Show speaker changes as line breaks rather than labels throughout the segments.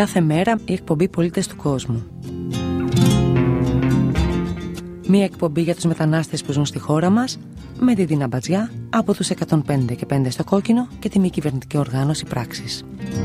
κάθε μέρα η εκπομπή Πολίτες του Κόσμου. Μία εκπομπή για τους μετανάστες που ζουν στη χώρα μας, με τη Δίνα Μπατζιά από τους 105 στο Κόκκινο και τη μη κυβερνητική οργάνωση Πράξης.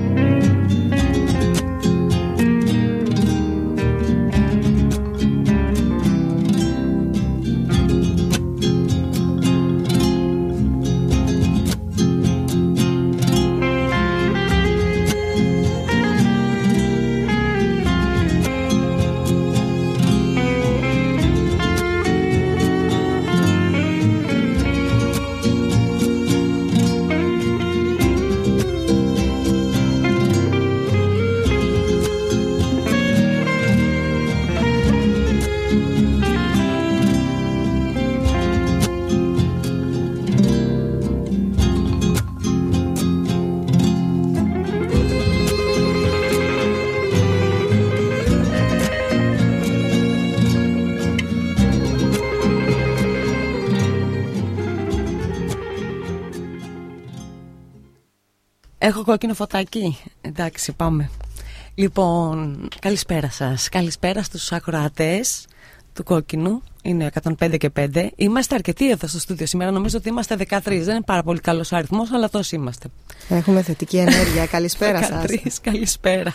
Έχω κόκκινο φωτάκι. Εντάξει, πάμε. Λοιπόν, καλησπέρα σας. Καλησπέρα στους ακροατές του Κόκκινου. Είναι 105 και 5. Είμαστε αρκετοί εδώ στο στούντιο σήμερα. Νομίζω ότι είμαστε 13. Δεν είναι πάρα πολύ καλός ο αριθμός, αλλά τόσοι είμαστε.
Έχουμε θετική ενέργεια. Καλησπέρα σας.
13, καλησπέρα.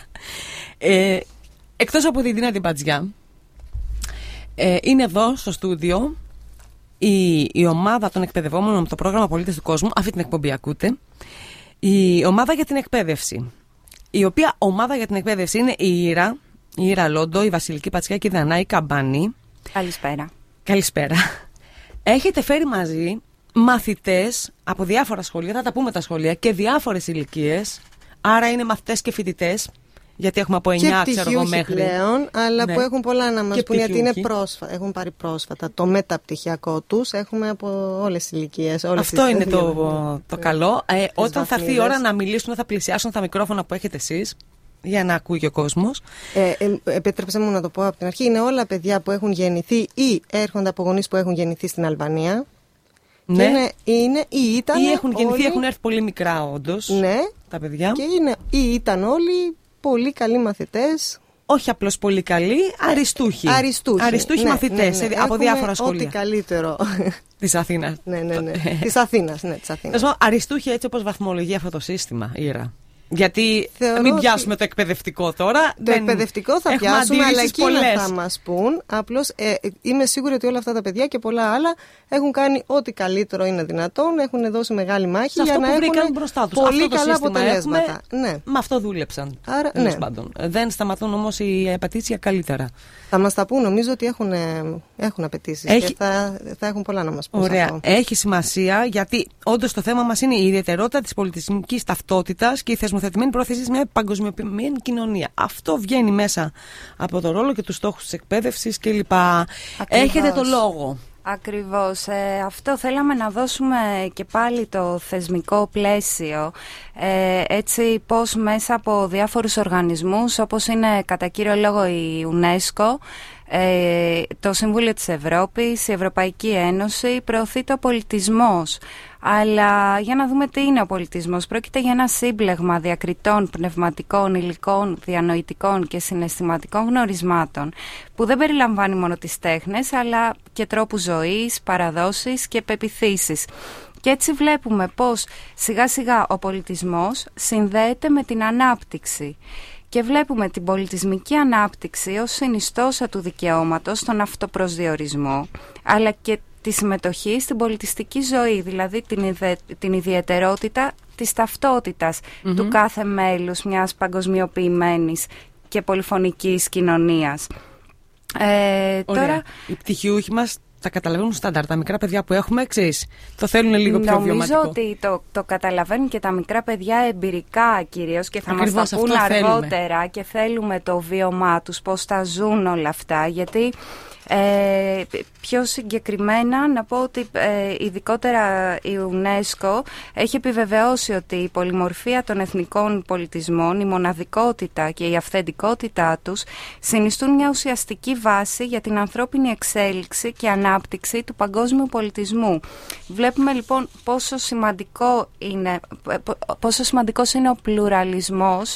Εκτός από τη Δίνα την Μπατζιά, είναι εδώ στο στούντιο η ομάδα των εκπαιδευόμενων με το πρόγραμμα Πολίτες του Κόσμου. Αυτή την εκπομπή ακούτε. Η ομάδα για την εκπαίδευση. Η οποία ομάδα για την εκπαίδευση είναι η Ήρα Λόντο, η Βασιλική Πατσιά και η Δανάη Καμπάνη.
Καλησπέρα.
Καλησπέρα. Έχετε φέρει μαζί μαθητές από διάφορα σχολεία, θα τα πούμε τα σχολεία, και διάφορες ηλικίες. Άρα είναι μαθητές και φοιτητές. Γιατί έχουμε από 9 ξέρω εγώ μέχρι
πλέον, αλλά ναι, που έχουν πολλά να μας πούν, γιατί είναι έχουν πάρει πρόσφατα το μεταπτυχιακό τους. Έχουμε από όλες τις ηλικίες.
Αυτό είναι το καλό. Όταν θα έρθει η ώρα να μιλήσουν, θα πλησιάσουν τα μικρόφωνα που έχετε εσείς, για να ακούει ο κόσμος.
Επέτρεψε μου να το πω από την αρχή. Είναι όλα παιδιά που έχουν γεννηθεί ή έρχονται από γονείς που έχουν γεννηθεί στην Αλβανία.
Ναι.
Ή
έχουν γεννηθεί, έχουν έρθει πολύ μικρά όντως.
Ναι.
Τα παιδιά.
Και ήταν όλοι πολύ καλοί μαθητές.
Όχι απλώς πολύ καλοί, αριστούχοι. Αριστούχοι μαθητές, ναι. Από διάφορα σχολεία.
Ό,τι καλύτερο.
Της Αθήνας.
Ναι. Της Αθήνας, ναι, της Αθήνας.
Αριστούχοι έτσι όπως βαθμολογεί αυτό το σύστημα, Ήρα. Γιατί μην πιάσουμε το εκπαιδευτικό τώρα.
Το εκπαιδευτικό θα πιάσουμε, αλλά εκείνα θα μας πούν. Απλώς είμαι σίγουρη ότι όλα αυτά τα παιδιά και πολλά άλλα έχουν κάνει ό,τι καλύτερο είναι δυνατόν. Έχουν δώσει μεγάλη μάχη για να έχουν
μπροστά τους
πολύ καλά αποτελέσματα.
Ναι. Με αυτό δούλεψαν.
Άρα, ναι.
Δεν σταματούν όμως οι απαιτήσεις για καλύτερα.
Θα μας τα πούν, νομίζω ότι έχουν απαιτήσεις και θα έχουν πολλά να μας πούν.
Ωραία.
Αυτό.
Έχει σημασία, γιατί όντως το θέμα μας είναι η ιδιαιτερότητα της πολιτισμικής ταυτότητας και η θεσμοθετημένη πρόθεση σε μια παγκοσμιοποιημένη κοινωνία. Αυτό βγαίνει μέσα από το ρόλο και τους στόχους της εκπαίδευσης κλπ. Έχετε το λόγο.
Ακριβώς. Αυτό θέλαμε να δώσουμε και πάλι το θεσμικό πλαίσιο, έτσι πώς μέσα από διάφορους οργανισμούς, όπως είναι κατά κύριο λόγο η UNESCO, το Συμβούλιο της Ευρώπης, η Ευρωπαϊκή Ένωση, προωθεί ο πολιτισμός. Αλλά για να δούμε τι είναι ο πολιτισμός. Πρόκειται για ένα σύμπλεγμα διακριτών, πνευματικών, υλικών, διανοητικών και συναισθηματικών γνωρισμάτων που δεν περιλαμβάνει μόνο τις τέχνες, αλλά και τρόπους ζωής, παραδόσεις και πεποιθήσεις. Και έτσι βλέπουμε πως σιγά σιγά ο πολιτισμός συνδέεται με την ανάπτυξη. Και βλέπουμε την πολιτισμική ανάπτυξη ως συνιστόσα του δικαιώματος στον αυτοπροσδιορισμό, αλλά και τη συμμετοχή στην πολιτιστική ζωή, δηλαδή την ιδιαιτερότητα της ταυτότητας του κάθε μέλους μιας παγκοσμιοποιημένης και πολυφωνικής κοινωνίας.
Τώρα, οι πτυχιούχοι μας τα καταλαβαίνουν στάνταρ. Τα μικρά παιδιά που έχουμε, ξέρεις, το θέλουν λίγο πιο βιωματικό.
Νομίζω ότι το καταλαβαίνουν και τα μικρά παιδιά εμπειρικά κυρίως και θα μας τα πούν αργότερα και θέλουμε το βίωμά τους, πώς τα ζουν όλα αυτά, γιατί Πιο συγκεκριμένα να πω ότι ειδικότερα η UNESCO έχει επιβεβαιώσει ότι η πολυμορφία των εθνικών πολιτισμών, η μοναδικότητα και η αυθεντικότητά τους συνιστούν μια ουσιαστική βάση για την ανθρώπινη εξέλιξη και ανάπτυξη του παγκόσμιου πολιτισμού. Βλέπουμε λοιπόν πόσο σημαντικός είναι ο πλουραλισμός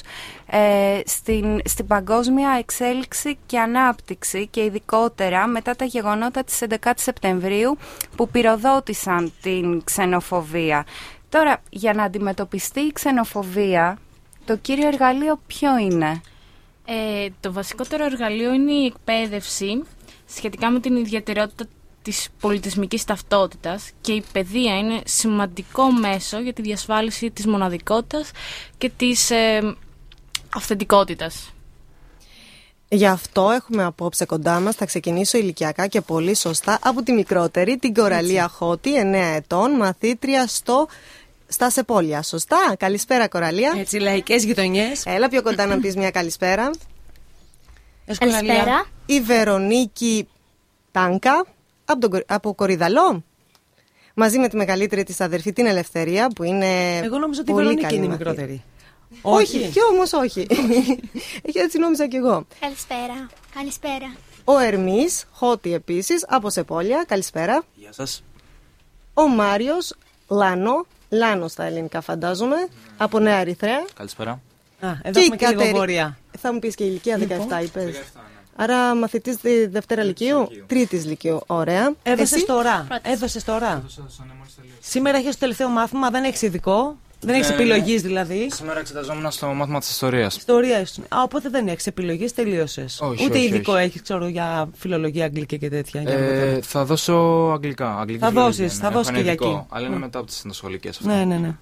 στην παγκόσμια εξέλιξη και ανάπτυξη, και ειδικότερα μετά τα γεγονότα της 11 Σεπτεμβρίου που πυροδότησαν την ξενοφοβία. Τώρα, για να αντιμετωπιστεί η ξενοφοβία, το κύριο εργαλείο ποιο είναι?
Το βασικότερο εργαλείο είναι η εκπαίδευση σχετικά με την ιδιαιτερότητα της πολιτισμικής ταυτότητας, και η παιδεία είναι σημαντικό μέσο για τη διασφάλιση της μοναδικότητας και της αυθεντικότητας.
Γι' αυτό έχουμε απόψε κοντά μας, θα ξεκινήσω ηλικιακά και πολύ σωστά, από τη μικρότερη, την Κοραλία Χώτη, 9 ετών, μαθήτρια στα Σεπόλια. Σωστά, καλησπέρα Κοραλία.
Έτσι, λαϊκές γειτονιές.
Έλα πιο κοντά να πεις μια καλησπέρα.
Καλησπέρα.
Η Βερονίκη Τάνκα, από Κορυδαλό. Μαζί με τη μεγαλύτερη της αδερφή, την Ελευθερία, που είναι.
Εγώ νόμιζα ότι η Βερονίκη είναι η μικρότερη.
Όχι, και όμως όχι. Έτσι νόμιζα κι εγώ.
Καλησπέρα. Καλησπέρα.
Ο Ερμής, Χώτη επίσης, από Σεπόλια. Καλησπέρα.
Γεια σας.
Ο Μάριος Λάνο στα ελληνικά φαντάζομαι, από Νέα Ερυθρέα.
Καλησπέρα.
Εδώ έχουμε και λίγο βόρεια.
Θα μου πεις και η ηλικία, 17 είπες.
17, ναι.
Άρα μαθητής Δευτέρα Λυκείου, Τρίτης Λυκείου. Ωραία.
Έδωσες τώρα. Σήμερα έχεις το τελευταίο μάθημα, δεν έχεις ειδικό. Δεν έχεις επιλογής δηλαδή.
Σήμερα εξεταζόμουν στο μάθημα της ιστορίας.
Ιστορία. Οπότε δεν έχεις επιλογής, τελείωσες. Ούτε ειδικό έχεις, ξέρω, για φιλολογία, αγγλική και τέτοια.
Θα δώσω αγγλικά.
Θα δώσεις και για εκεί.
Αλλά είναι μετά από τις συνασχολικές.
Ναι.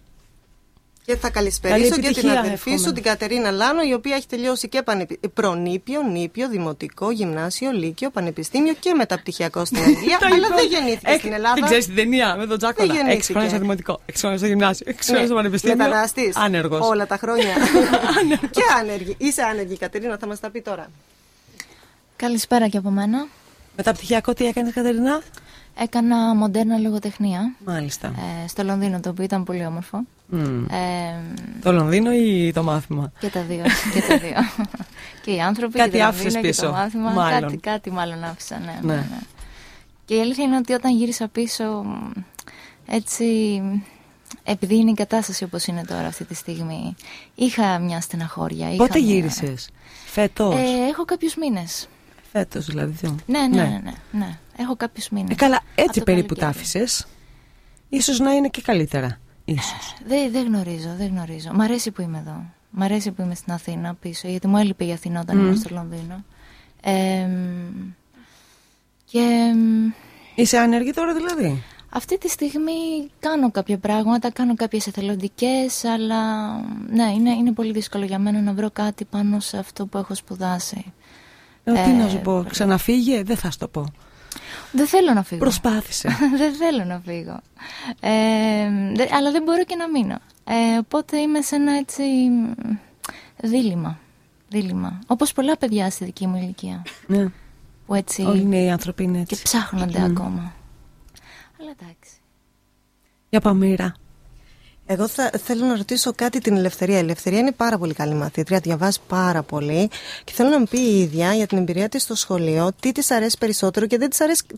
Και θα καλησπερίσω και την αδερφή σου, την Κατερίνα Λάνο, η οποία έχει τελειώσει και προνήπιο, νήπιο, δημοτικό, γυμνάσιο, λύκειο, πανεπιστήμιο και μεταπτυχιακό στην Αγγλία. Αλλά δεν γεννήθηκε στην Ελλάδα.
Δεν ξέρεις την ταινία με τον Τζάκολα. 6 χρόνια στο δημοτικό, 6 χρόνια στο γυμνάσιο, 6 χρόνια στο πανεπιστήμιο.
Μεταναστής.
Άνεργος.
Όλα τα χρόνια. Και άνεργη. Είσαι άνεργη, Κατερίνα, θα μας τα πει τώρα.
Καλησπέρα και από μένα.
Μεταπτυχιακό τι έκανες, Κατερίνα?
Έκανα μοντέρνα λογοτεχνία.
Μάλιστα.
Στο Λονδίνο, το οποίο ήταν πολύ όμορφο.
Το Λονδίνο ή το μάθημα?
Και τα δύο. Και οι άνθρωποι,
κάτι
και το
άφησες
Λονδίνο
πίσω,
και το μάθημα.
μάλλον.
Κάτι μάλλον άφησα, ναι. Και η αλήθεια είναι ότι όταν γύρισα πίσω, έτσι, επειδή είναι η κατάσταση όπως είναι τώρα αυτή τη στιγμή, είχα μια στεναχώρια.
Πότε γύρισες? Φέτος?
Έχω κάποιους μήνες.
Φέτος δηλαδή?
Ναι. Έχω κάποιους μήνες.
Καλά, έτσι περίπου τα άφησες. Ίσως να είναι και καλύτερα. Ίσως.
Δεν γνωρίζω. Μ' αρέσει που είμαι εδώ. Μ' αρέσει που είμαι στην Αθήνα πίσω, γιατί μου έλειπε η Αθήνα όταν ήμουν στο Λονδίνο.
Είσαι άνεργη τώρα δηλαδή?
Αυτή τη στιγμή κάνω κάποια πράγματα, κάνω κάποιες εθελοντικές, αλλά ναι, είναι πολύ δύσκολο για μένα να βρω κάτι πάνω σε αυτό που έχω σπουδάσει.
Τι να σου πω, ξαναφύγε, δεν θα σου το πω.
Δεν θέλω να φύγω.
Προσπάθησε.
Δεν θέλω να φύγω. Αλλά δεν μπορώ και να μείνω. Οπότε είμαι σε ένα έτσι δίλημμα. Όπως πολλά παιδιά στη δική μου ηλικία.
Ναι.
Που έτσι,
όλοι οι άνθρωποι είναι έτσι.
Και ψάχνονται ακόμα. Αλλά εντάξει.
Για Παμήρα.
Εγώ θέλω να ρωτήσω κάτι την Ελευθερία. Η Ελευθερία είναι πάρα πολύ καλή μαθήτρια, διαβάζει πάρα πολύ και θέλω να μου πει η ίδια για την εμπειρία της στο σχολείο, τι της αρέσει περισσότερο και δεν της αρέσει,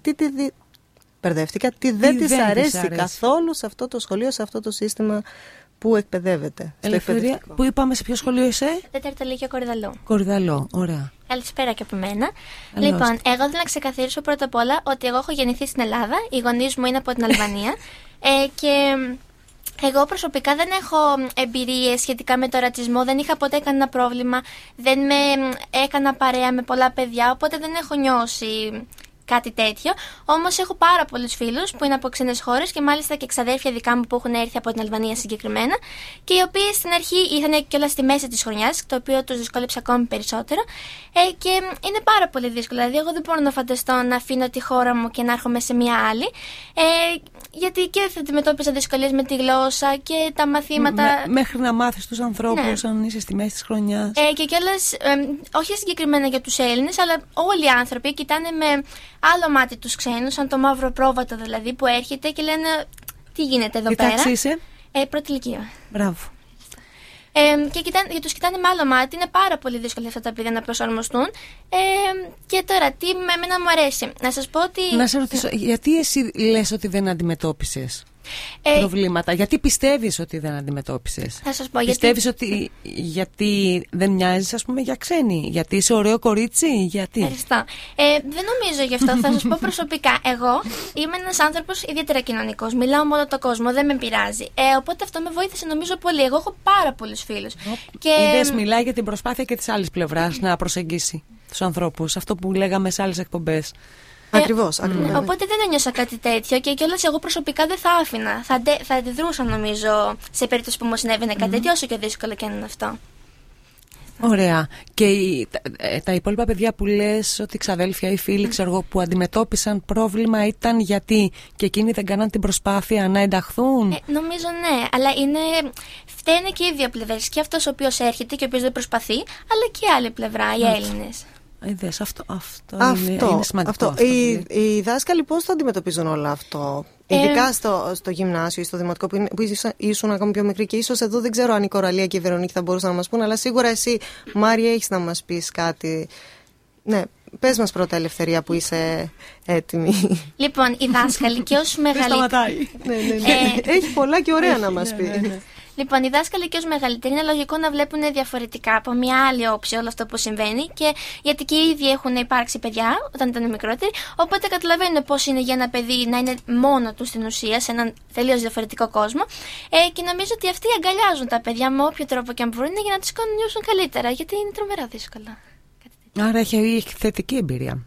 τι δεν της αρέσει καθόλου σε αυτό το σχολείο, σε αυτό το σύστημα που εκπαιδεύεται.
Ελευθερία, που είπαμε σε ποιο σχολείο είσαι?
Τέταρτο Λύκειο Κορυδαλό.
Κορυδαλό, ωραία.
Καλησπέρα και από μένα. Λοιπόν, εγώ θέλω να ξεκαθαρίσω πρώτα απ' όλα ότι εγώ έχω γεννηθεί στην Ελλάδα, οι γονείς μου είναι από την Αλβανία και εγώ προσωπικά δεν έχω εμπειρίες σχετικά με το ρατσισμό, δεν είχα ποτέ κανένα πρόβλημα, δεν με έκανα παρέα με πολλά παιδιά, οπότε δεν έχω νιώσει κάτι τέτοιο. Όμως έχω πάρα πολλούς φίλους που είναι από ξένες χώρες και μάλιστα και ξαδέρφια δικά μου που έχουν έρθει από την Αλβανία συγκεκριμένα και οι οποίοι στην αρχή ήρθαν κιόλας στη μέση της χρονιάς, το οποίο τους δυσκόλεψε ακόμη περισσότερο. Και είναι πάρα πολύ δύσκολο. Δηλαδή, εγώ δεν μπορώ να φανταστώ να αφήνω τη χώρα μου και να έρχομαι σε μια άλλη. Γιατί και θα αντιμετώπιζα δυσκολίες με τη γλώσσα και τα μαθήματα.
Μέχρι να μάθεις τους ανθρώπους, αν είσαι στη μέση της χρονιάς.
Και κιόλας, όχι συγκεκριμένα για τους Έλληνες, αλλά όλοι οι άνθρωποι κοιτάνε με άλλο μάτι τους ξένους, σαν το μαύρο πρόβατο δηλαδή που έρχεται και λένε τι γίνεται εδώ πέρα.
Τι τάξη είσαι?
Πρώτη ηλικία.
Μπράβο.
Και τους κοιτάνε με άλλο μάτι. Είναι πάρα πολύ δύσκολο αυτά τα παιδιά να προσαρμοστούν. Και τώρα, τι με εμένα μου αρέσει. Να σας πω ότι.
Να σε ρωτήσω, γιατί εσύ λες ότι δεν αντιμετώπισες προβλήματα? Γιατί πιστεύεις ότι δεν αντιμετώπισες?
Θα σας πω.
Πιστεύεις ότι γιατί δεν μοιάζεις, ας πούμε, για ξένη? Γιατί είσαι ωραίο κορίτσι? Γιατί?
Ευχαριστώ. Δεν νομίζω γι' αυτό. Θα σας πω προσωπικά. Εγώ είμαι ένας άνθρωπος ιδιαίτερα κοινωνικός. Μιλάω με όλο τον κόσμο. Δεν με πειράζει. Οπότε αυτό με βοήθησε νομίζω πολύ. Εγώ έχω πάρα πολλούς φίλους.
Είδες, μιλάει για την προσπάθεια και της άλλης πλευράς να προσεγγίσει τους ανθρώπους. Αυτό που λέγαμε σε άλλες εκπομπές.
Ακριβώς.
Οπότε δεν ένιωσα κάτι τέτοιο και κιόλας εγώ προσωπικά δεν θα άφηνα. Θα αντιδρούσα νομίζω σε περίπτωση που μου συνέβαινε κάτι τέτοιο, όσο και δύσκολο και αν είναι αυτό.
Ωραία. Και τα υπόλοιπα παιδιά που λες ότι ξαδέλφια ή φίλοι ξέρω εγώ, που αντιμετώπισαν πρόβλημα ήταν γιατί και εκείνοι δεν κάναν την προσπάθεια να ενταχθούν?
Νομίζω ναι, αλλά φταίνε και οι δύο πλευρές. Και αυτός ο οποίος έρχεται και ο οποίος δεν προσπαθεί, αλλά και η άλλη πλευρά, οι Έλληνες.
Είδες, αυτό είναι σημαντικό.
Οι δάσκαλοι πώς το αντιμετωπίζουν όλο αυτό? Ειδικά στο γυμνάσιο ή στο δημοτικό που ήσουν ακόμη πιο μικρή και ίσως εδώ δεν ξέρω αν η Κοραλία και η Βερονίκη θα μπορούσαν να μας πούν, αλλά σίγουρα εσύ, Μάρια, έχεις να μας πεις κάτι. Ναι, πες μας πρώτα, Ελευθερία, που είσαι έτοιμη.
Λοιπόν, οι δάσκαλοι και ως μεγαλύτεροι.
Σταματάει.
Έχει πολλά και ωραία να μας πει.
Λοιπόν, οι δάσκαλοι και ως μεγαλύτεροι είναι λογικό να βλέπουν διαφορετικά από μια άλλη όψη όλο αυτό που συμβαίνει και γιατί και οι ίδιοι έχουν υπάρξει παιδιά όταν ήταν μικρότεροι. Οπότε καταλαβαίνουν πώς είναι για ένα παιδί να είναι μόνο του στην ουσία σε έναν τελείως διαφορετικό κόσμο. Και νομίζω ότι αυτοί αγκαλιάζουν τα παιδιά με όποιο τρόπο και αν μπορούν για να τους κάνουν νιώσουν καλύτερα, γιατί είναι τρομερά δύσκολα.
Άρα έχει θετική εμπειρία.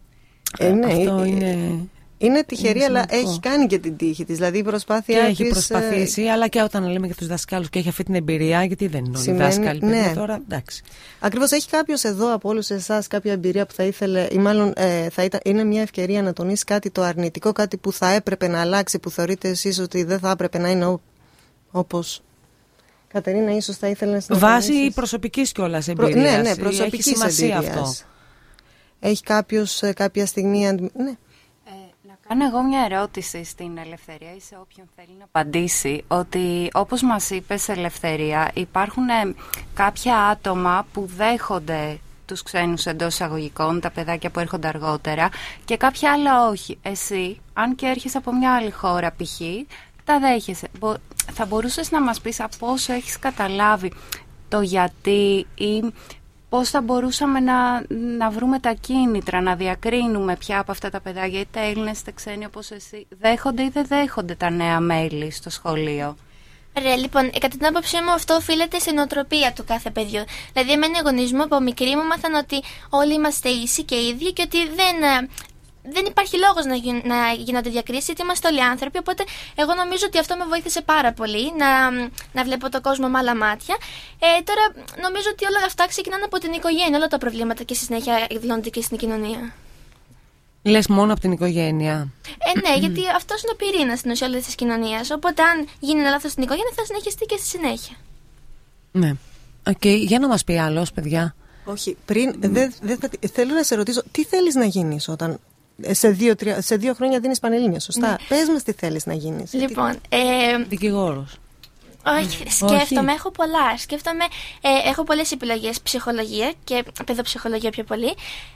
Αυτό είναι τυχερή, αλλά έχει κάνει και την τύχη της. Δηλαδή η προσπάθεια της.
Έχει προσπαθήσει, αλλά και όταν λέμε για τους δασκάλους και έχει αυτή την εμπειρία, γιατί δεν είναι όλοι δάσκαλοι.
Ναι.
Τώρα, εντάξει.
Ακριβώς, έχει κάποιος εδώ από όλους εσάς κάποια εμπειρία που θα ήθελε, ή μάλλον είναι μια ευκαιρία να τονίσει κάτι το αρνητικό, κάτι που θα έπρεπε να αλλάξει, που θεωρείτε εσείς ότι δεν θα έπρεπε να είναι όπως. Κατερίνα, ίσως θα ήθελε να συνεχίσεις.
Βάσει προσωπικής κιόλας εμπειρίας.
Ναι, προσωπικής εμπειρίας. Αυτό. Έχει κάποιος κάποια στιγμή. Ναι.
Κάνω εγώ μια ερώτηση στην Ελευθερία ή σε όποιον θέλει να απαντήσει, ότι όπως μας είπες, Ελευθερία, υπάρχουν κάποια άτομα που δέχονται τους ξένους εντός εισαγωγικών, τα παιδάκια που έρχονται αργότερα, και κάποια άλλα όχι. Εσύ, αν και έρχεσαι από μια άλλη χώρα π.χ., τα δέχεσαι. Θα μπορούσες να μας πεις από όσο έχεις καταλάβει το γιατί ή πώς θα μπορούσαμε να βρούμε τα κίνητρα, να διακρίνουμε ποια από αυτά τα παιδάκια, είτε Έλληνες είτε ξένοι όπως εσύ, δέχονται ή δεν δέχονται τα νέα μέλη στο σχολείο?
Λοιπόν, κατά την άποψή μου, αυτό οφείλεται στην νοοτροπία του κάθε παιδιού. Δηλαδή, εμένα οι γονείς μου από μικρή μου μάθαν ότι όλοι είμαστε ίσοι και ίδιοι και ότι δεν υπάρχει λόγος να γίνονται διακρίσεις, γιατί είμαστε όλοι άνθρωποι. Οπότε, εγώ νομίζω ότι αυτό με βοήθησε πάρα πολύ να βλέπω τον κόσμο με άλλα μάτια. Τώρα, νομίζω ότι όλα αυτά ξεκινάνε από την οικογένεια, όλα τα προβλήματα και στη συνέχεια εκδηλώνονται και στην κοινωνία.
Λες μόνο από την οικογένεια?
Ναι, γιατί αυτός είναι ο πυρήνας στην ουσία όλης της κοινωνίας. Οπότε, αν γίνει ένα λάθος στην οικογένεια, θα συνεχιστεί και στη συνέχεια.
Ναι. Για να μας πει άλλος, παιδιά.
Όχι, θέλω να σε ρωτήσω, τι θέλεις να γίνεις όταν. Σε 2 χρόνια δίνεις πανελλήνια, σωστά? Ναι. Πες μας τι θέλεις να γίνεις.
Λοιπόν,
δικηγόρος.
Όχι, σκέφτομαι, έχω πολλά. Έχω πολλές επιλογές. Ψυχολογία και παιδοψυχολογία πιο πολύ.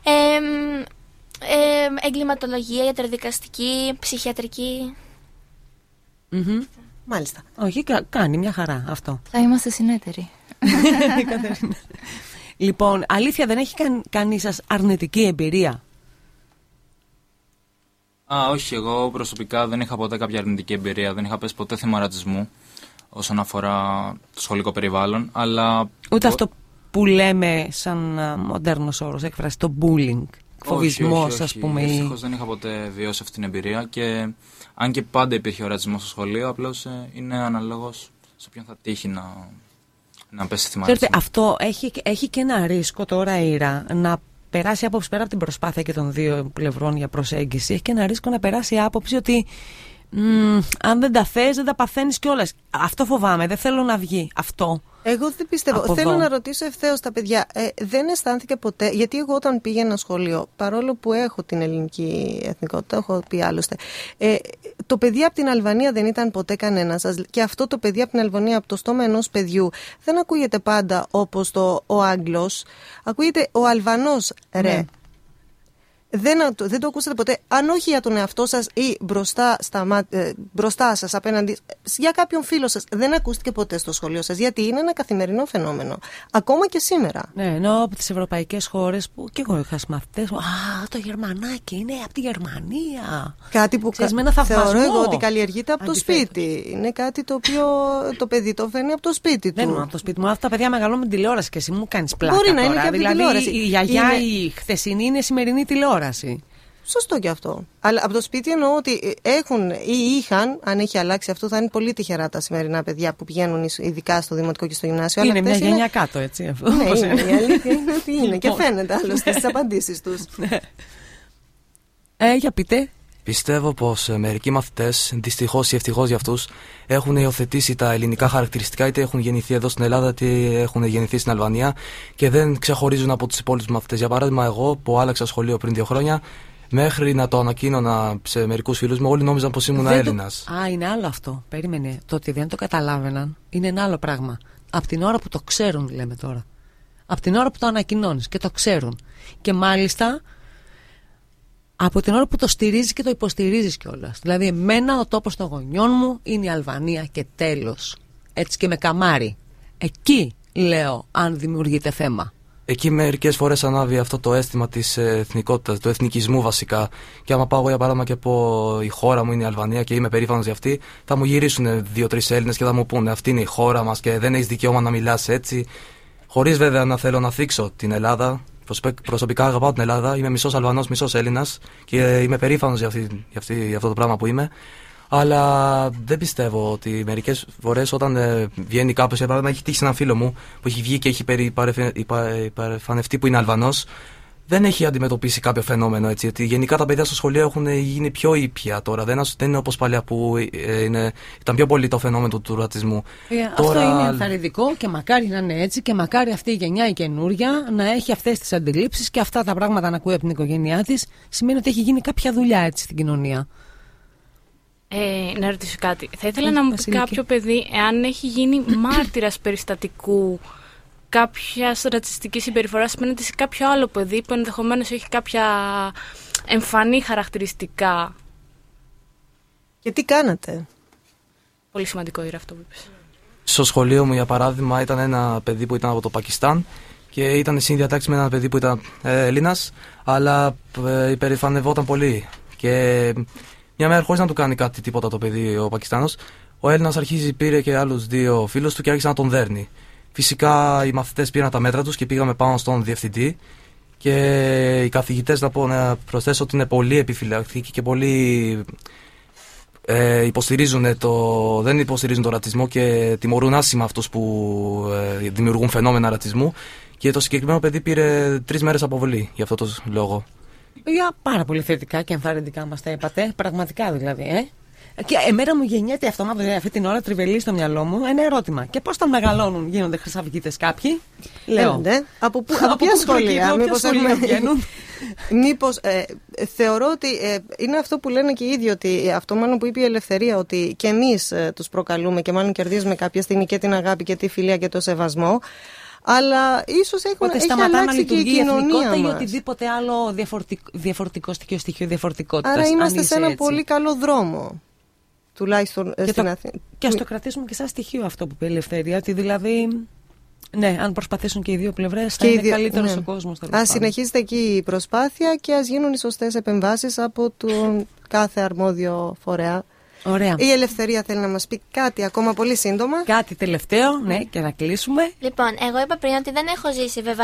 Εγκληματολογία, ιατροδικαστική, ψυχιατρική.
Μάλιστα.
Όχι, κάνει μια χαρά αυτό.
Θα είμαστε συνέτεροι.
Λοιπόν, αλήθεια, δεν έχει κάνει σας αρνητική εμπειρία?
Όχι, εγώ προσωπικά δεν είχα ποτέ κάποια αρνητική εμπειρία. Δεν είχα πέσει ποτέ θύμα ρατσισμού όσον αφορά το σχολικό περιβάλλον, αλλά.
Ούτε αυτό που λέμε σαν μοντέρνος όρος, έκφραση, το bullying. φοβισμός, ας πούμε?
Ευτυχώς δεν είχα ποτέ βιώσει αυτή την εμπειρία και αν και πάντα υπήρχε ο ρατσισμός στο σχολείο, απλώς είναι αναλόγως σε ποιον θα τύχει να πέσει θύμα ρατσισμού.
Αυτό έχει και ένα ρίσκο τώρα, Ήρα, να περάσει η άποψη πέρα από την προσπάθεια και των δύο πλευρών για προσέγγιση. Έχει και ένα ρίσκο να περάσει η άποψη ότι αν δεν τα θες, δεν τα παθαίνεις κιόλας. Αυτό φοβάμαι, δεν θέλω να βγει αυτό.
Εγώ δεν πιστεύω. Θέλω να ρωτήσω ευθέως τα παιδιά. Δεν αισθάνθηκε ποτέ, γιατί εγώ όταν πήγαινα σχολείο, παρόλο που έχω την ελληνική εθνικότητα, έχω πει άλλωστε, το παιδί από την Αλβανία δεν ήταν ποτέ κανένα σας. Και αυτό το παιδί από την Αλβανία, από το στόμα ενός παιδιού, δεν ακούγεται πάντα όπως ο Άγγλος. Ακούγεται ο Αλβανός, ρε. Ναι. Δεν το ακούσατε ποτέ, αν όχι για τον εαυτό σας ή μπροστά σας απέναντι, για κάποιον φίλο σας. Δεν ακούστηκε ποτέ στο σχολείο σας, γιατί είναι ένα καθημερινό φαινόμενο. Ακόμα και σήμερα.
Ναι, ενώ από τις ευρωπαϊκές χώρες που και εγώ είχα μαθητές. Το Γερμανάκι είναι από τη Γερμανία.
Κάτι που θεωρώ εγώ ότι καλλιεργείται από το σπίτι. Είναι κάτι το οποίο το παιδί το φέρνει από το σπίτι του.
Δεν είναι από το σπίτι μου. Αυτά τα παιδιά μεγαλώνουν με τηλεόραση και εσύ μου κάνεις πλάκα.
Μπορεί να
τώρα.
είναι και από την τηλεόραση.
Η γιαγιά η χθεσινή είναι σημερινή τηλεόραση.
Σωστό και αυτό. Αλλά από το σπίτι εννοώ ότι έχουν ή είχαν, αν έχει αλλάξει αυτό, θα είναι πολύ τυχερά τα σημερινά παιδιά που πηγαίνουν ειδικά στο δημοτικό και στο γυμνάσιο.
Είναι μια γενιά κάτω, έτσι. Αυτό.
Ναι, η αλήθεια είναι ότι είναι. Και φαίνεται άλλωστε στις απαντήσεις τους.
Για πείτε.
Πιστεύω πως μερικοί μαθητές, δυστυχώς ή ευτυχώς για αυτούς, έχουν υιοθετήσει τα ελληνικά χαρακτηριστικά, είτε έχουν γεννηθεί εδώ στην Ελλάδα, είτε έχουν γεννηθεί στην Αλβανία και δεν ξεχωρίζουν από τους υπόλοιπους μαθητές. Για παράδειγμα, εγώ που άλλαξα σχολείο πριν 2 χρόνια, μέχρι να το ανακοίνωνα σε μερικούς φίλους μου, όλοι νόμιζαν πως ήμουν Έλληνας.
Είναι άλλο αυτό. Περίμενε. Το ότι δεν το καταλάβαιναν είναι ένα άλλο πράγμα. Από την ώρα που το ξέρουν, λέμε τώρα. Από την ώρα που το ανακοινώνεις και το ξέρουν. Και μάλιστα από την ώρα που το στηρίζεις και το υποστηρίζεις κιόλας. Δηλαδή, εμένα ο τόπος των γονιών μου είναι η Αλβανία και τέλος. Έτσι και με καμάρι. Εκεί λέω αν δημιουργείται θέμα.
Εκεί μερικές φορές ανάβει αυτό το αίσθημα της εθνικότητας, του εθνικισμού βασικά. Και άμα πάω εγώ για παράδειγμα και πω η χώρα μου είναι η Αλβανία και είμαι περήφανος για αυτή, θα μου γυρίσουν 2-3 Έλληνες και θα μου πούνε αυτή είναι η χώρα μας και δεν έχεις δικαίωμα να μιλάς έτσι. Χωρίς βέβαια να θέλω να θίξω την Ελλάδα. Προσωπικά αγαπάω την Ελλάδα, είμαι μισός Αλβανός, μισός Έλληνας και είμαι περήφανος για αυτό το πράγμα που είμαι. Αλλά δεν πιστεύω ότι μερικές φορές όταν βγαίνει κάποιος, για παράδειγμα, έχει τύχει σε έναν φίλο μου που έχει βγει και έχει υπερηφανευτεί που είναι Αλβανός, δεν έχει αντιμετωπίσει κάποιο φαινόμενο έτσι. Γιατί γενικά τα παιδιά στο σχολείο έχουν γίνει πιο ήπια τώρα. Δεν είναι όπως παλιά που ήταν πιο πολύ το φαινόμενο του ρατσισμού.
Αυτό είναι ενθαρρυντικό και μακάρι να είναι έτσι και μακάρι αυτή η γενιά η καινούρια να έχει αυτές τις αντιλήψεις και αυτά τα πράγματα να ακούει από την οικογένειά της. Σημαίνει ότι έχει γίνει κάποια δουλειά έτσι στην κοινωνία.
Να ρωτήσω κάτι. Θα ήθελα να μου πει κάποιο παιδί εάν έχει γίνει μάρτυρας περιστατικού κάποια ρατσιστική συμπεριφορά απέναντι σε κάποιο άλλο παιδί που ενδεχομένως έχει κάποια εμφανή χαρακτηριστικά.
Και τι κάνατε?
Πολύ σημαντικό είναι αυτό που είπες.
Στο σχολείο μου, για παράδειγμα, ήταν ένα παιδί που ήταν από το Πακιστάν και ήταν συνδιατάξει με ένα παιδί που ήταν Έλληνας, αλλά υπερηφανευόταν πολύ. Και μια μέρα, χωρίς να του κάνει κάτι τίποτα το παιδί, ο Πακιστάνος, ο Έλληνας πήρε και άλλους 2 φίλους του και άρχισε να τον δέρνει. Φυσικά οι μαθητές πήραν τα μέτρα τους και πήγαμε πάνω στον διευθυντή και οι καθηγητές, να προσθέσω ότι είναι πολύ επιφυλακτικοί και πολύ δεν υποστηρίζουν το ρατσισμό και τιμωρούν άσχημα αυτούς που δημιουργούν φαινόμενα ρατσισμού και το συγκεκριμένο παιδί πήρε 3 μέρες αποβολή για αυτό το λόγο.
Για πάρα πολύ θετικά και ενθαρρυντικά μας τα είπατε, πραγματικά δηλαδή, Και εμένα μου γεννιέται αυτομάτως αυτή την ώρα τριβελή στο μυαλό μου ένα ερώτημα. Και πώς τα μεγαλώνουν, γίνονται χρυσαυγίτες κάποιοι?
Λέω. Από ποια σχολεία, μήπως θεωρώ ότι είναι αυτό που λένε και οι ίδιοι, ότι αυτό μάλλον που είπε η Ελευθερία, ότι και εμείς τους προκαλούμε και μάλλον κερδίζουμε κάποια στιγμή και την αγάπη και τη φιλία και το σεβασμό. Αλλά ίσως έχει αλλάξει και η κοινωνία μας.
Ή οτιδήποτε άλλο διαφορετικό στοιχείο διαφορετικότητας.
Άρα είμαστε σε ένα πολύ καλό δρόμο. Τουλάχιστον στην Αθήνα.
Και ας το κρατήσουμε και σαν στοιχείο αυτό που είπε η Ελευθερία, ότι δηλαδή, ναι, αν προσπαθήσουν και οι δύο πλευρές θα είναι καλύτερος ο κόσμος.
Ας συνεχίζεται εκεί η προσπάθεια και ας γίνουν οι σωστές επεμβάσεις από τον κάθε αρμόδιο φορέα.
Ωραία.
Η Ελευθερία θέλει να μας πει κάτι ακόμα πολύ σύντομα.
Κάτι τελευταίο, ναι, και να κλείσουμε.
Λοιπόν, εγώ είπα πριν ότι δεν έχω ζήσει βέβαια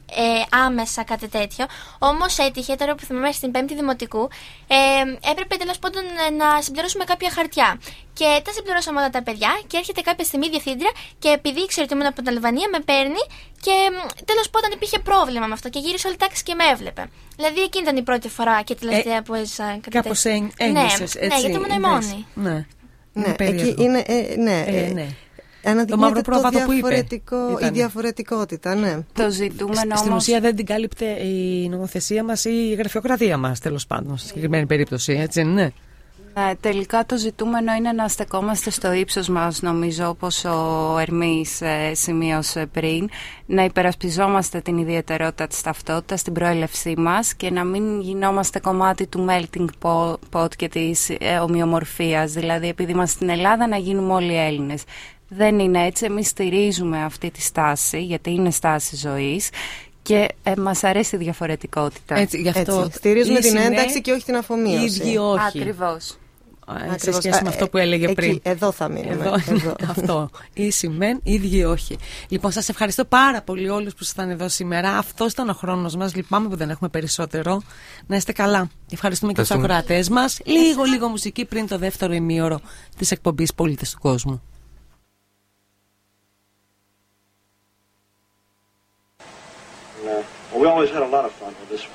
άμεσα κάτι τέτοιο. Όμως έτυχε τώρα που θυμάμαι στην 5η Δημοτικού, έπρεπε τέλος πάντων να συμπληρώσουμε κάποια χαρτιά. Και τα συμπληρώσαμε όλα τα παιδιά και έρχεται κάποια στιγμή η διευθύντρια και επειδή ήξερε ότι ήμουν από την Αλβανία, με παίρνει και τέλος πάντων υπήρχε πρόβλημα με αυτό και γύρισε όλη τάξη και με έβλεπε. Δηλαδή εκείνη ήταν η πρώτη φορά και τελευταία που έζησα κάτι τέτοιο.
Κάπως έγγισες, έτσι.
Ναι, γιατί ήμουν η μόνη.
Ναι,
εκεί είναι.
Το μαύρο πρόβατο που είπε.
Η διαφορετικότητα, ναι.
Το ζητούμενο όμως...
Στην ουσία δεν την κάλυπτε η νομοθεσία μας ή η γραφειοκρατία μας, τέλος πάντων, στη συγκεκριμένη περίπτωση, έτσι, ναι.
Τελικά το ζητούμενο είναι να στεκόμαστε στο ύψος μας, νομίζω, όπως ο Ερμής σημείωσε πριν, να υπερασπιζόμαστε την ιδιαιτερότητα της ταυτότητας, την προέλευσή μας και να μην γινόμαστε κομμάτι του melting pot και της ομοιομορφίας, δηλαδή επειδή είμαστε στην Ελλάδα να γίνουμε όλοι Έλληνες. Δεν είναι έτσι, εμείς στηρίζουμε αυτή τη στάση, γιατί είναι στάση ζωής και μας αρέσει η διαφορετικότητα.
Έτσι, γι' αυτό
έτσι. Στηρίζουμε την ένταξη και όχι την αφομοίωση.
Ίδιοι όχι.
Ακριβώς.
Σε σχέση με αυτό που έλεγε πριν.
Εδώ θα μείνουμε.
Αυτό. Ίσοι μεν, ίδιοι όχι. Λοιπόν, σας ευχαριστώ πάρα πολύ όλους που ήσασταν εδώ σήμερα. Αυτός ήταν ο χρόνος μας. Λυπάμαι που δεν έχουμε περισσότερο. Να είστε καλά. Ευχαριστούμε και τους ακροατές μας. Λίγο μουσική πριν το δεύτερο ημίωρο της εκπομπής Πολίτες του Κόσμου.
We always had a lot of fun with this one.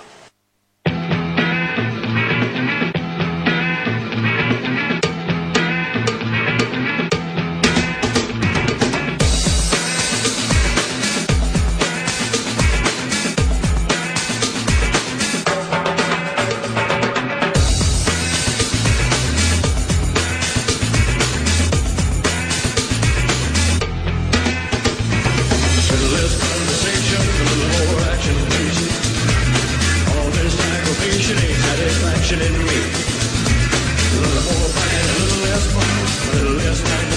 In me. A little more pain, a little less fun, a little less time.